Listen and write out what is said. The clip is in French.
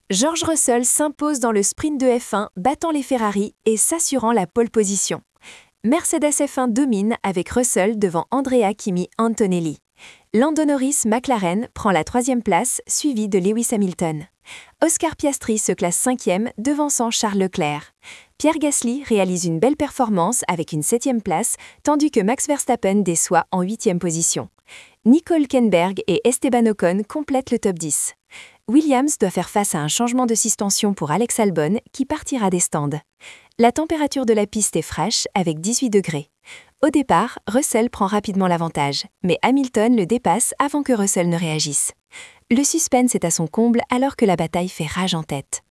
George Russell s'impose dans le sprint de F1, battant les Ferrari et s'assurant la pole position. Mercedes F1 domine avec Russell devant Andrea Kimi Antonelli. Lando Norris McLaren prend la 3e place, suivi de Lewis Hamilton. Oscar Piastri se classe 5e, devançant Charles Leclerc. Pierre Gasly réalise une belle performance avec une 7e place, tandis que Max Verstappen déçoit en 8e position. Nico Hülkenberg et Esteban Ocon complètent le top 10. Williams doit faire face à un changement de suspension pour Alex Albon qui partira des stands. La température de la piste est fraîche avec 18 degrés. Au départ, Russell prend rapidement l'avantage, mais Hamilton le dépasse avant que Russell ne réagisse. Le suspense est à son comble alors que la bataille fait rage en tête.